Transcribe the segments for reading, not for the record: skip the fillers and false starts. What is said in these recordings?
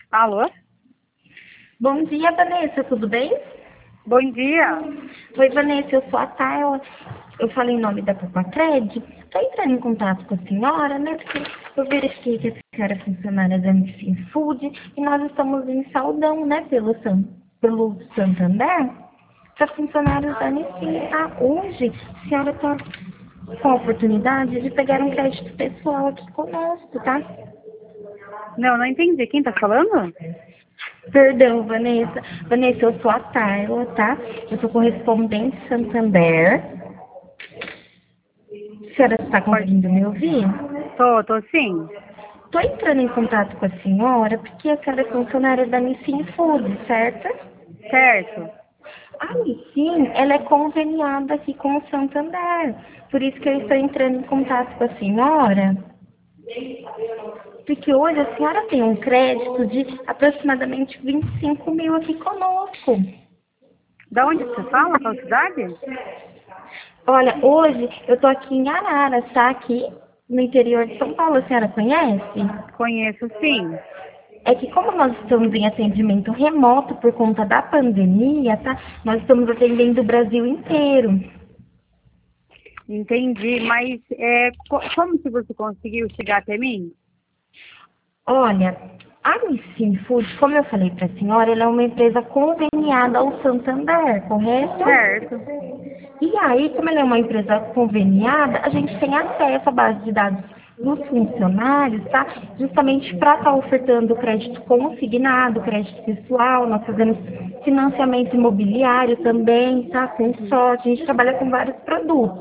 Alô? Bom dia, Vanessa, tudo bem? Bom dia. Oi, Vanessa, eu sou a Tayla. Eu falei em nome da Popacred. Estou entrando em contato com a senhora, né? Porque eu verifiquei que a senhora é funcionária da MC Food e nós estamos em Saldão, né? Pelo Santander, para funcionários da MC. Ah, hoje a senhora está com a oportunidade de pegar um crédito pessoal aqui conosco, tá? Não entendi. Quem tá falando? Perdão, Vanessa. Vanessa, eu sou a Tayla, tá? Eu sou correspondente Santander. A senhora está conseguindo me ouvir? Tô sim. Estou entrando em contato com a senhora porque a senhora é funcionária da Nissin Food, certo? Certo. A Nissin, ela é conveniada aqui com o Santander. Por isso que eu estou entrando em contato com a senhora. Porque hoje a senhora tem um crédito de aproximadamente 25 mil aqui conosco. Da onde você fala? Qual cidade? Olha, hoje eu estou aqui em Araras, tá? Aqui no interior de São Paulo, a senhora conhece? Conheço sim. É que como nós estamos em atendimento remoto por conta da pandemia, tá? Nós estamos atendendo o Brasil inteiro. Entendi, mas como que você conseguiu chegar até mim? Olha, a Nissin Food, como eu falei para a senhora, ela é uma empresa conveniada ao Santander, correto? Certo. E aí, como ela é uma empresa conveniada, a gente tem acesso à base de dados dos funcionários, tá? Justamente para estar ofertando crédito consignado, crédito pessoal, nós fazemos financiamento imobiliário também, tá? Consórcio, a gente trabalha com vários produtos.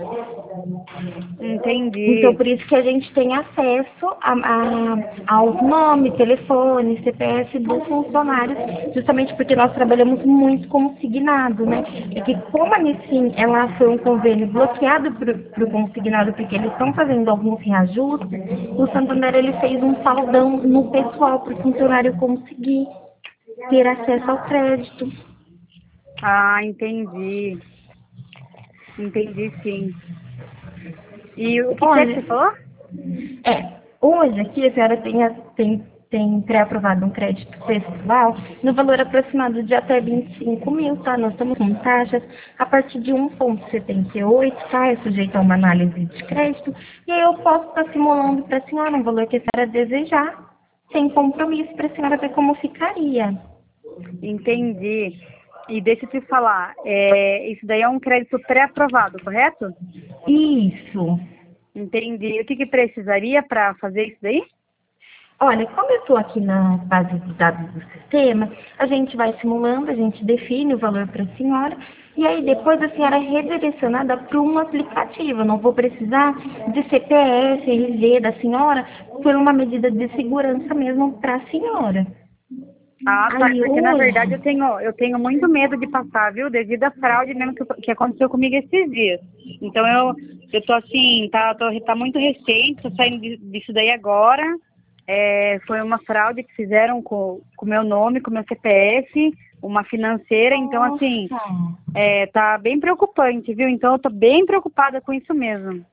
Então, Entendi. por isso que a gente tem acesso aos nomes, telefone, CPF dos funcionários, justamente porque nós trabalhamos muito consignado, né? É que como a Nissin, ela foi um convênio bloqueado para o consignado, porque eles estão fazendo alguns reajustes, o Santander, ele fez um saldão no pessoal para o funcionário conseguir ter acesso ao crédito. Ah, entendi. Entendi sim. E o que é que Olha, você falou? hoje aqui a senhora tem pré-aprovado um crédito pessoal no valor aproximado de até 25 mil, tá? Nós estamos com taxas a partir de 1,78, tá? É sujeito a uma análise de crédito. E aí eu posso estar simulando para a senhora um valor que a senhora desejar, sem compromisso, para a senhora ver como ficaria. Entendi. E deixa eu te falar, isso daí é um crédito pré-aprovado, correto? Isso. Entendi. O que precisaria para fazer isso daí? Olha, como eu estou aqui na base de dados do sistema, a gente vai simulando, a gente define o valor para a senhora, e aí depois a senhora é redirecionada para um aplicativo. Eu não vou precisar de CPF, RG da senhora, por uma medida de segurança mesmo para a senhora. Ah, tá. Aí Porque na verdade hoje, eu tenho muito medo de passar, viu? Devido à fraude mesmo que aconteceu comigo esses dias. Então eu tô assim, tá muito recente, tô saindo disso daí agora. Foi uma fraude que fizeram com o meu nome, com o meu CPF, uma financeira, então assim, nossa, tá bem preocupante, viu? Então eu tô bem preocupada com isso mesmo.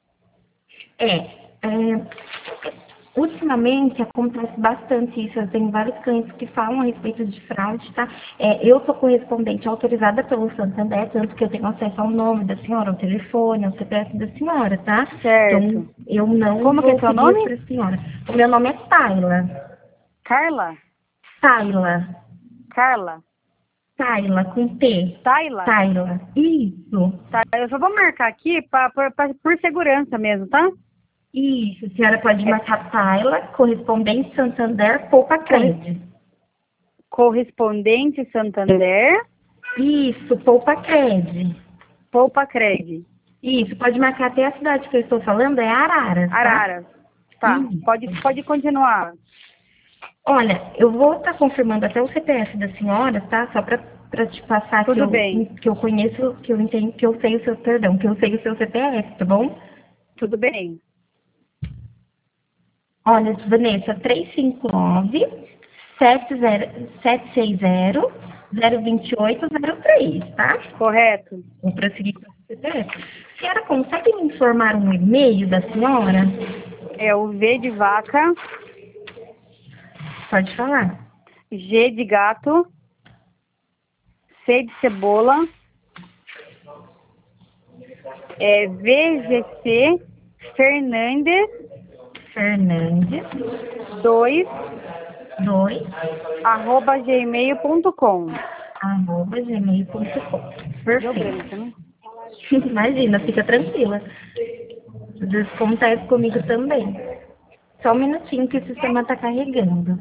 é, ultimamente acontece bastante isso, eu tenho vários clientes que falam a respeito de fraude, tá? Eu sou correspondente autorizada pelo Santander, tanto que eu tenho acesso ao nome da senhora, ao telefone, ao CPF da senhora, tá? Então, Certo. eu não Como que é vou seu pedir nome? para a senhora. O meu nome é Tayla. Carla? Tayla. Carla? Tayla, com T. Tayla? Tayla. Isso. Tá, eu só vou marcar aqui por segurança mesmo, tá? Isso. A senhora pode É, marcar Tayla, correspondente Santander, Poupa corre- Crédito. correspondente Santander, Isso, Poupa Crédito. Poupa Cred, Isso, pode marcar até a cidade que eu estou falando, é Araras, tá? Araras. Tá, Isso. pode continuar. Olha, eu vou estar confirmando até o CPF da senhora, tá? Só para te passar Tudo bem, que eu conheço, que eu entendo, que eu sei o seu, perdão, que eu sei o seu CPF, tá bom? tudo bem. Olha, Vanessa, 359 760 02803, tá? Correto. Vou prosseguir com o CPF. A senhora consegue me informar um e-mail da senhora? É o V de vaca, Pode falar. G de gato, C de cebola, VGC Fernandes Fernandes 2 2 @gmail.com. @gmail.com. Deu Perfeito. branco, né? Imagina, fica tranquila. Às vezes acontece comigo também. Só um minutinho que o sistema está carregando.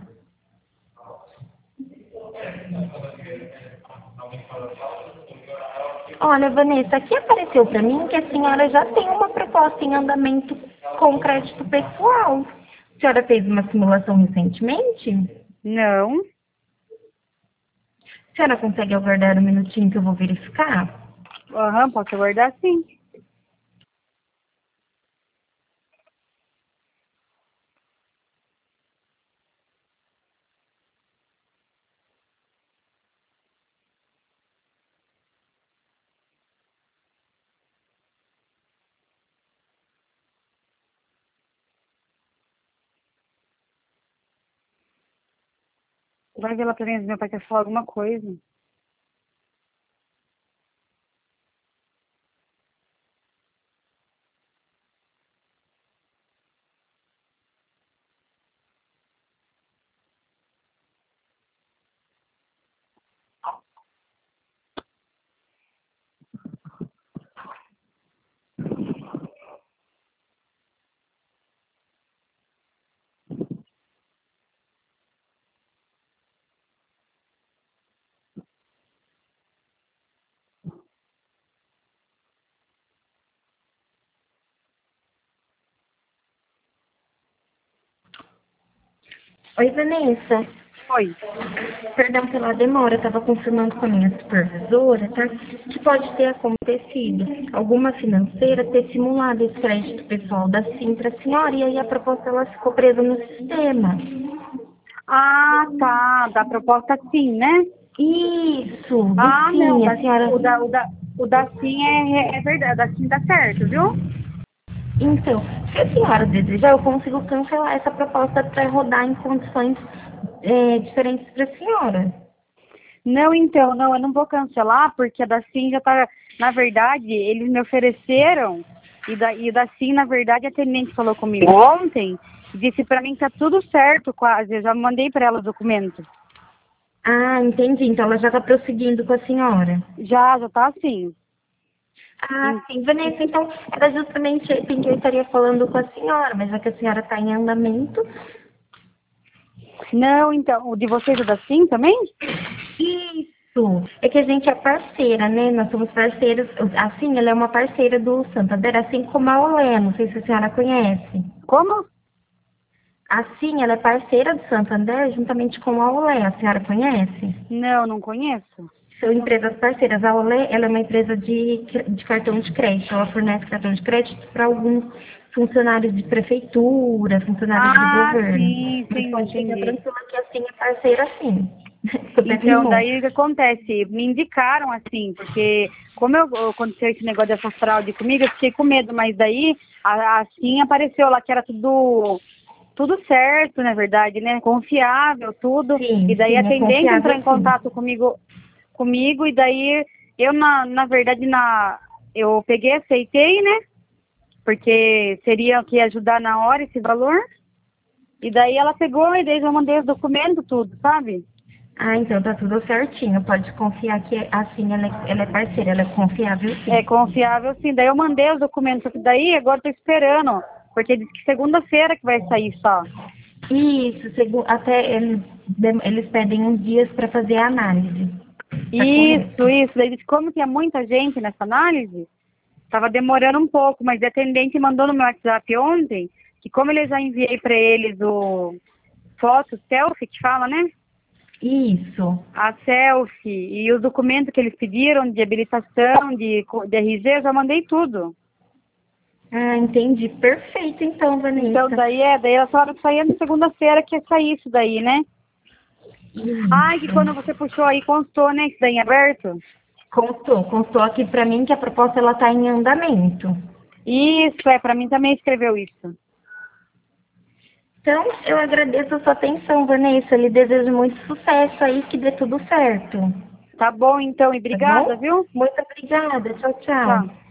Olha, Vanessa, aqui apareceu para mim que a senhora já tem uma proposta em andamento com crédito pessoal. A senhora fez uma simulação recentemente? Não. A senhora consegue aguardar um minutinho que eu vou verificar? Aham, posso guardar sim. Vai ver lá pra mim, meu pai quer falar alguma coisa. Oi, Vanessa. Oi. Perdão pela demora, eu estava confirmando com a minha supervisora, tá? Que pode ter acontecido alguma financeira ter simulado esse crédito pessoal da SIM para a senhora e aí a proposta ela ficou presa no sistema. Ah, tá. Da proposta sim, né? Isso, do Ah, não. SIM, a senhora... O da sim é verdade. O da sim tá certo, viu? Então, se a senhora desejar, eu consigo cancelar essa proposta para rodar em condições diferentes para a senhora. Não, então, não, eu não vou cancelar, porque a da sim já tá. Na verdade, eles me ofereceram, e da sim, na verdade, a atendente falou comigo ontem, disse pra mim que tá tudo certo, quase. Eu já mandei pra ela o documento. Ah, entendi. Então ela já está prosseguindo com a senhora. Já tá assim. Ah, sim, Vanessa, então era justamente assim que eu estaria falando com a senhora, mas já que a senhora está em andamento. Não, então, o de vocês é da sim também? Isso! É que a gente é parceira, né? Nós somos parceiros. Assim, ela é uma parceira do Santander, assim como a Olé, não sei se a senhora conhece. Como? Assim, ela é parceira do Santander juntamente com a Olé, a senhora conhece? Não, não conheço. São empresas parceiras. A Olé, ela é uma empresa de cartão de crédito. Ela fornece cartão de crédito para alguns funcionários de prefeitura, funcionários do Ah, governo. sim, Mas sim, pode ficar entendi. tranquila que assim é parceira sim. Até Então, rimou. daí o que acontece? Me indicaram assim, porque como aconteceu esse negócio dessa fraude comigo, eu fiquei com medo, mas daí assim apareceu lá que era tudo certo, na verdade, né? Confiável, tudo. E Sim, daí a sim, é atendente entrou confiável em sim. contato comigo e daí eu, na verdade, eu peguei, aceitei, né? Porque seria que ia ajudar na hora esse valor. E daí ela pegou e daí eu mandei os documentos, tudo, sabe? Ah, então tá tudo certinho. Pode confiar que assim ela é parceira, ela é confiável É sim. confiável, sim. Daí eu mandei os documentos, daí agora tô esperando, porque diz que segunda-feira que vai sair só. Isso, até eles pedem uns dias para fazer a análise. Tá correto. Isso. Daí diz que como tinha muita gente nessa análise, tava demorando um pouco, mas a atendente mandou no meu WhatsApp ontem, que como eu já enviei para eles o foto, selfie, que fala, né? Isso. A selfie e os documentos que eles pediram de habilitação, de RG, eu já mandei tudo. Ah, entendi. Perfeito, então, Então, Vanessa. daí ela falaram que saía na segunda-feira que ia sair isso daí, né? Ai, que quando Isso. você puxou aí, constou, né? Que daí em aberto. Constou aqui para mim que a proposta ela tá em andamento. Isso, pra mim também escreveu isso. Então, eu agradeço a sua atenção, Vanessa. Eu lhe desejo muito sucesso aí, que dê tudo certo. Tá bom, então, e Tá obrigada, bom? viu? Muito obrigada. Tchau, tchau. Tchau.